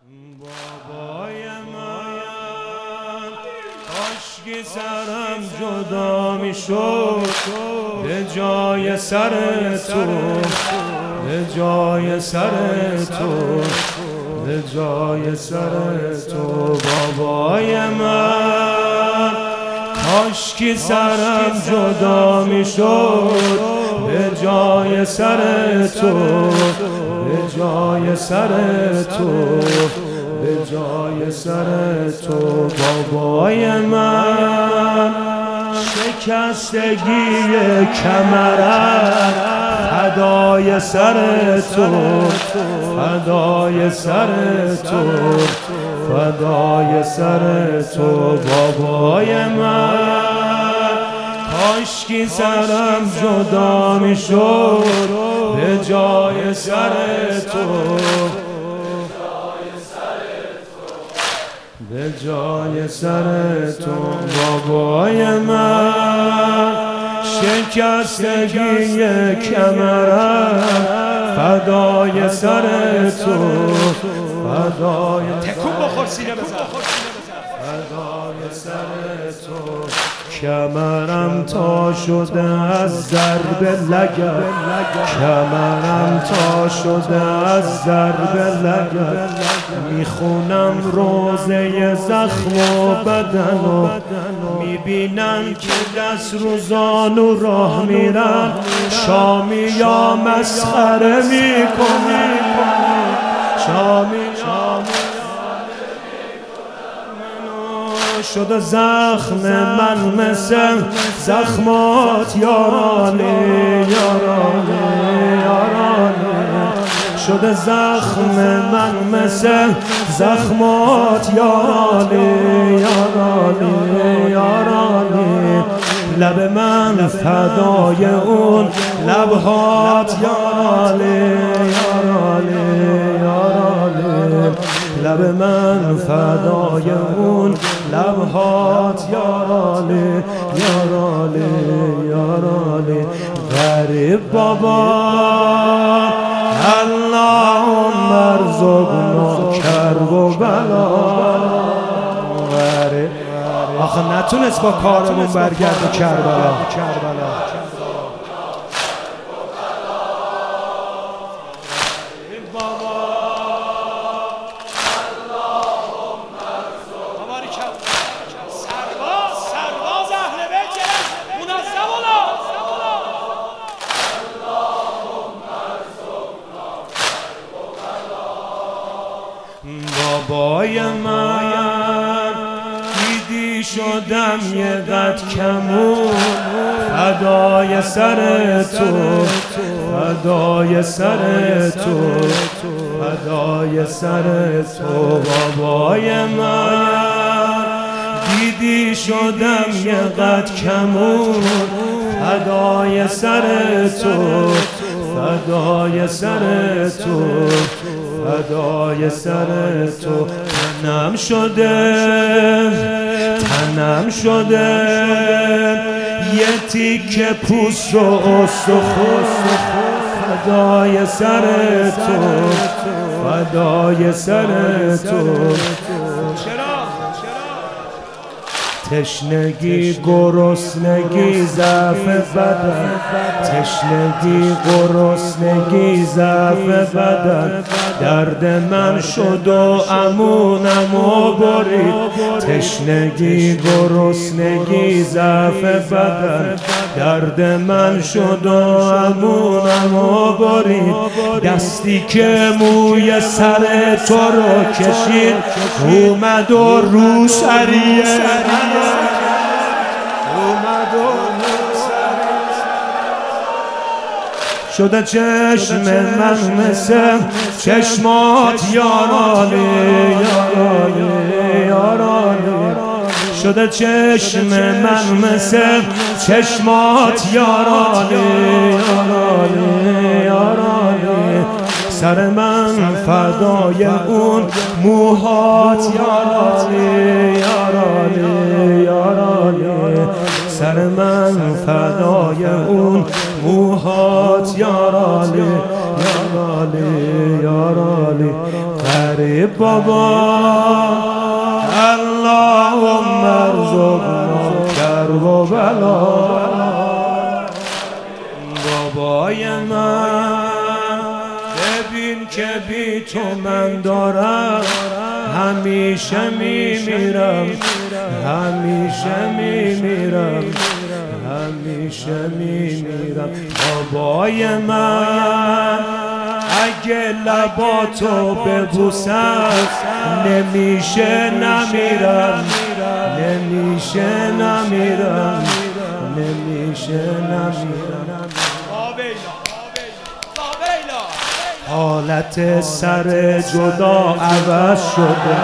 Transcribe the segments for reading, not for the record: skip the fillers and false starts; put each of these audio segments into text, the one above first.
بابای من کاشکی سرم جدا میشد به جای سر تو، به جای سر تو، به جای سر تو. بابای من کاشکی سرم جدا میشد به جای سر تو، به جای سر تو، به جای سر تو. بابای من شکستگی کمرم فدای سر تو، فدای سر تو، فدای سر تو. بابای من کاشکی سرم جدا میشد به جای سر تو، به جای سر تو. بابای من شکستگی کمرم فدای سر تو، فدای تکون بخور سینه بزن، فدای سر تو. کمرم تا شده از ضرب لگد، کمرم تا شده از ضرب لگد. میخونم روزه زخم و بدن و میبینن که دست روزان و راه میرن، شامی یا مسخره میکنن، شامی شده زخم من مثل زخمات یارانه، یارانه، یارانه. شده زخم من مثل زخمات یارانه، یارانه، یارانه. لب من فدای اون لبهات یارانه، یارانه، یارانه. لب من فدای اون لبهات یارانه، یارانه، یارانه. غریب بابا اللهم ارزقنا کرب و بلا. غریب آخه نتونست با کارمون برگرده کربلا. بابای من دیدی شدم یه قد کمون فدای سر تو، فدای سر تو، فدای سر تو. بابای من دیدی شدم یه قد کمون فدای سر تو، فدای سر تو، فدای سر تو. تنم شده، تنم شده یه تیکه پوست و استخون فدای سر تو، فدای سر تو. تشنگی گرسنگی ضعف بدن، تشنگی گرسنگی ضعف بدن. درد من شد و امونمو برید، تشنگی گرسنگی ضعف بدن. درد من شد و امونمو برید. دستی که موی سر تو رو کشید اومد و رو سریه شده چشم من مثل چشمات یارانه، یارانه، یارانه. شده چشم من مثل چشمات یارانه، یارانه، یارانه. سر من فدای اون موهات یارانه، یارانه، یارانه. سر من فدای اون موهات یارانه، یارانه، یارانه. غریب بابا اللهم ارزقنا کرب و بلا. بابای من ببین که بی تو من دارم همیشه میمیرم، همیشه میمیرم، همیشه میمیرم. بابای من اگه لباتو ببوسم نمیشه نمیرم، نمیشه نمیرم، نمیشه نمیرم. حالت سر جدا عوض شده،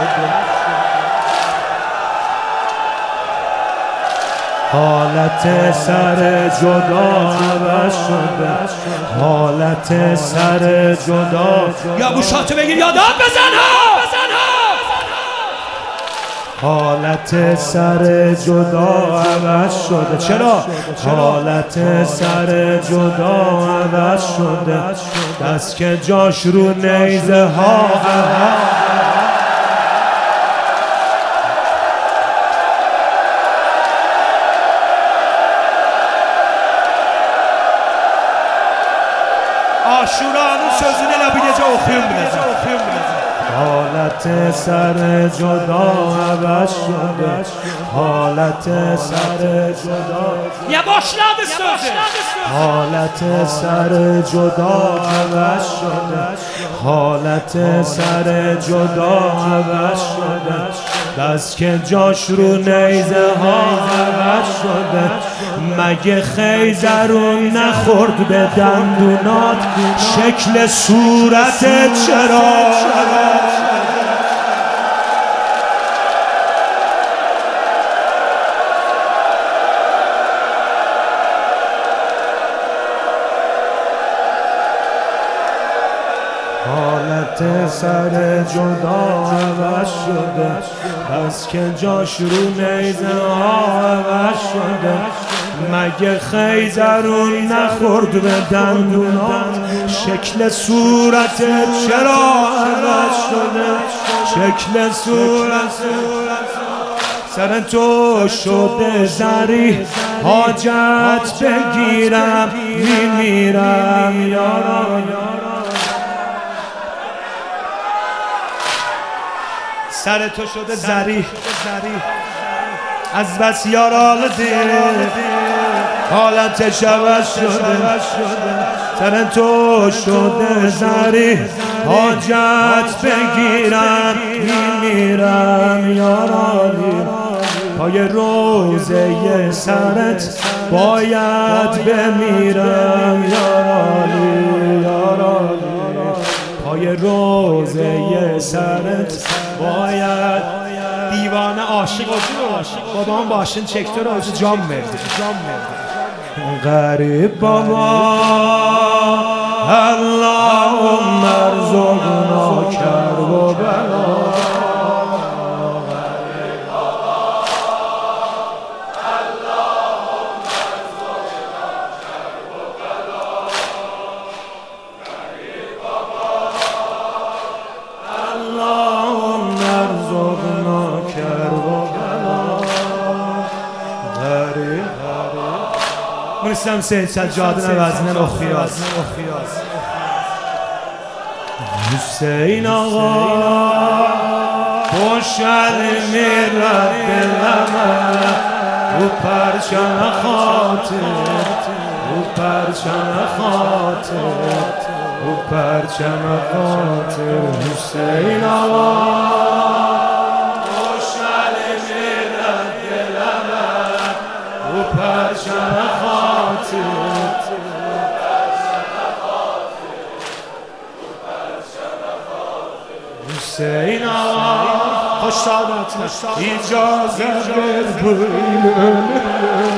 حالت سر جدا عوض شده، حالت سر جدا. یا گوشاتو بگیر یادت بزن ها، حالت سر جدا عوض شده. چرا؟ حالت سر جدا عوض شده. دست که جاش رو نیزه ها آشورانın sözünü elə biləcə oxuyun biləcəm. حالت سر جدا عوض شده، حالت سر جدا. Yavaşladı sözü. حالت سر جدا عوض شده، حالت سر جدا عوض شده. دست که جاش رو نیزه ها عوض شده. مگه خیزرون نخورد به دندونات شکل صورتت چرا؟ حالت سر جدا عوض شده. بس که جاش رو نیزه ها عوض شده. مگه خیزرون نخورد به دندونات شکل صورتت چرا عوض شده؟ شکل صورتت سر تو شده زری حاجت بگیرم میمیرم یاران. سر تو شده زری از بس یارال دیر حالتش عوض شده. سر تو شده زری حاجت بگیرم میمیرم یارالی. پای روزه سرت باید بمیرم یارالی، یارالی. پای روزه سرت باید. دیوانه عاشق بابام باشین چکتر آجı can verdi. غریب بابا اللهم ارزقنا کرب و بلا. Müslüm Seyit Səccadın əvəzindən oxuyaz. Hüseyin ağa boş əlimi rədd eləmə. Bu pərçənə xatir, bu pərçənə xatir, bu pərçənə xatir. Hüseyin ağa boş əlimi rədd eləmə. Bu pərçənə Hüseyin ağa hoş saadetle icazet ver böyle.